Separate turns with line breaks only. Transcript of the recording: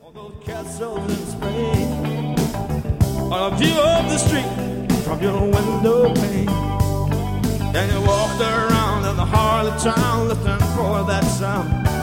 Those castles in Spain, a view of the street from your window pane. And you walked around in the heart of town looking for that sound